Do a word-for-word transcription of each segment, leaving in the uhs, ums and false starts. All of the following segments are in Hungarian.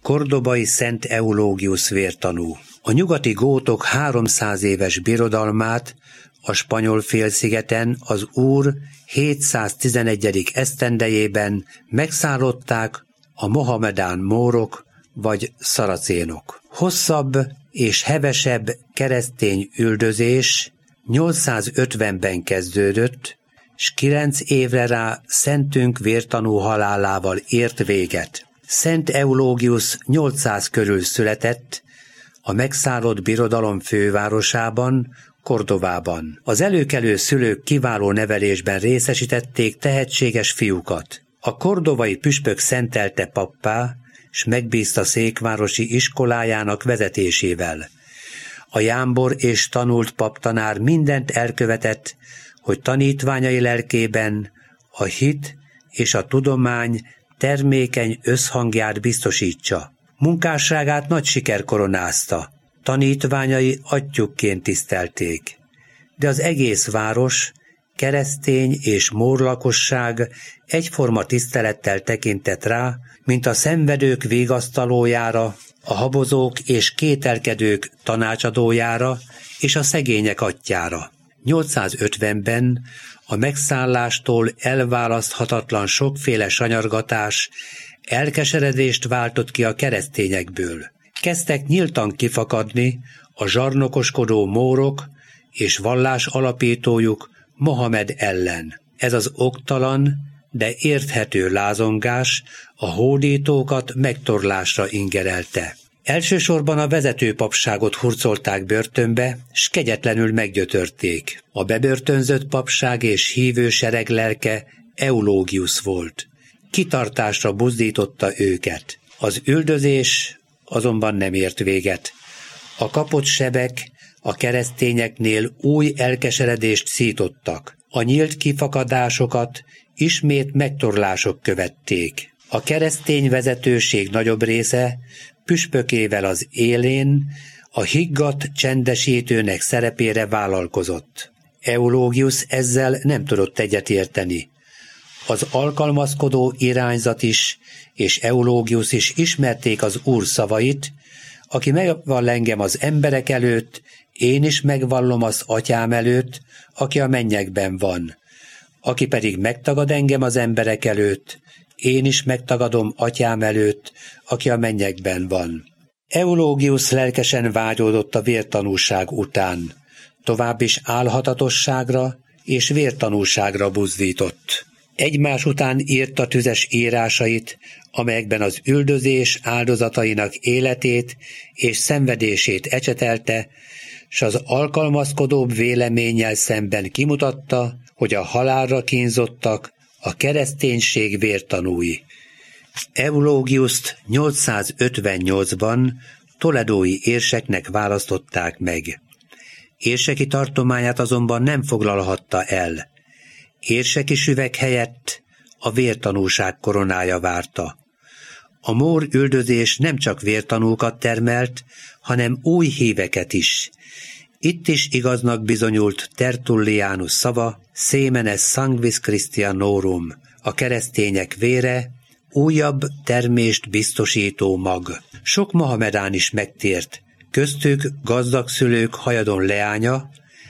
Kordobai Szent Eulógiusz vértanú. A nyugati gótok háromszáz éves birodalmát a spanyol félszigeten az Úr hétszáztizenegyedik esztendejében megszállották a mohamedán mórok vagy szaracénok. Hosszabb és hevesebb keresztény üldözés nyolcszázötvenben kezdődött, s kilenc évre rá szentünk vértanú halálával ért véget. Szent Eulógiusz nyolcszáz körül született a megszállott birodalom fővárosában, Kordovában. Az előkelő szülők kiváló nevelésben részesítették tehetséges fiúkat. A kordovai püspök szentelte pappá, s megbízta székvárosi iskolájának vezetésével. A jámbor és tanult paptanár mindent elkövetett, hogy tanítványai lelkében a hit és a tudomány termékeny összhangját biztosítsa. Munkásságát nagy siker koronázta, tanítványai atyukként tisztelték, de az egész város, keresztény és mór lakosság egyforma tisztelettel tekintett rá, mint a szenvedők vigasztalójára, a habozók és kételkedők tanácsadójára és a szegények atyjára. nyolcszázötvenben a megszállástól elválaszthatatlan sokféle sanyargatás elkeseredést váltott ki a keresztényekből. Kezdtek nyíltan kifakadni a zsarnokoskodó mórok és vallás alapítójuk Mohamed ellen. Ez az oktalan, de érthető lázongás a hódítókat megtorlásra ingerelte. Elsősorban a vezető papságot hurcolták börtönbe, s kegyetlenül meggyötörték. A bebörtönzött papság és hívő sereg lelke Eulógiusz volt. Kitartásra buzdította őket. Az üldözés azonban nem ért véget. A kapott sebek a keresztényeknél új elkeseredést szítottak. A nyílt kifakadásokat ismét megtorlások követték. A keresztény vezetőség nagyobb része püspökével az élén a higgadt csendesítőnek szerepére vállalkozott. Eulógiusz ezzel nem tudott egyetérteni. Az alkalmazkodó irányzat is és Eulógiusz is ismerték az Úr szavait, aki megvall engem az emberek előtt, én is megvallom az atyám előtt, aki a mennyekben van. Aki pedig megtagad engem az emberek előtt, én is megtagadom atyám előtt, aki a mennyekben van. Eulógiusz lelkesen vágyódott a vértanúság után, tovább is álhatatosságra és vértanúságra buzdított. Egymás után írta tüzes írásait, amelyekben az üldözés áldozatainak életét és szenvedését ecsetelte, s az alkalmazkodóbb véleménnyel szemben kimutatta, hogy a halálra kínzottak a kereszténység vértanúi. Eulógiuszt nyolcszázötvennyolcban toledói érseknek választották meg. Érseki tartományát azonban nem foglalhatta el. Érseki süveg helyett a vértanúság koronája várta. A mór üldözés nem csak vértanúkat termelt, hanem új híveket is. Itt is igaznak bizonyult Tertullianus szava, Semenes sanguis Christianorum, a keresztények vére, újabb termést biztosító mag. Sok mohamedán is megtért, köztük gazdag szülők hajadon leánya,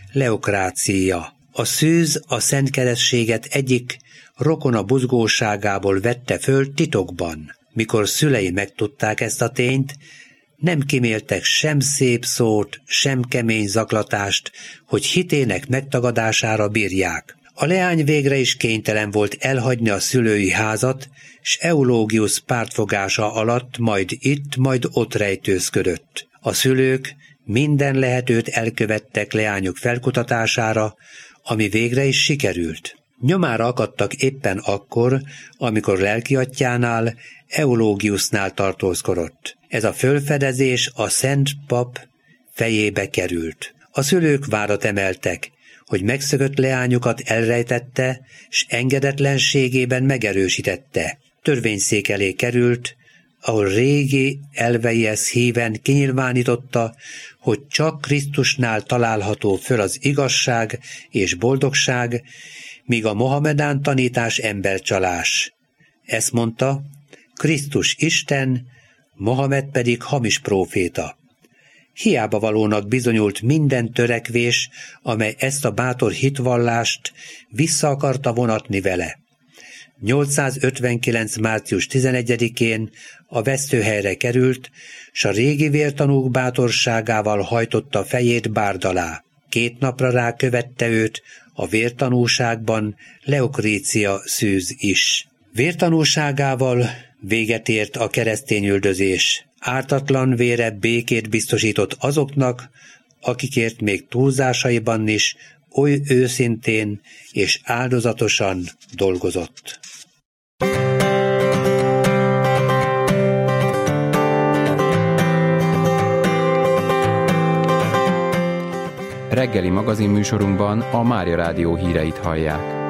Leokrácia. A szűz a szent keresztséget egyik rokona buzgóságából vette föl titokban. Mikor szülei megtudták ezt a tényt, nem kiméltek sem szép szót, sem kemény zaklatást, hogy hitének megtagadására bírják. A leány végre is kénytelen volt elhagyni a szülői házat, s Eulógiusz pártfogása alatt majd itt, majd ott rejtőzködött. A szülők minden lehetőt elkövettek leányuk felkutatására, ami végre is sikerült. Nyomára akadtak éppen akkor, amikor lelkiatyjánál, Eulógiusznál tartózkodott. Ez a fölfedezés a szent pap fejébe került. A szülők vádat emeltek, hogy megszökött leányukat elrejtette, s engedetlenségében megerősítette. Törvényszék elé került, ahol régi elveiesz híven kinyilvánította, hogy csak Krisztusnál található föl az igazság és boldogság, míg a mohamedán tanítás embercsalás. Ezt mondta, Krisztus Isten, Mohamed pedig hamis próféta. Hiába valónak bizonyult minden törekvés, amely ezt a bátor hitvallást vissza akarta vonatni vele. nyolcszázötvenkilenc. március tizenegyedikén a vesztőhelyre került, s a régi vértanúk bátorságával hajtotta fejét bárd alá. Két napra rá követte őt a vértanúságban Leokrícia szűz is. Vértanúságával véget ért a keresztényüldözés. Ártatlan vére békét biztosított azoknak, akikért még túlzásaiban is oly őszintén és áldozatosan dolgozott. Reggeli magazinműsorunkban a Mária Rádió híreit hallják.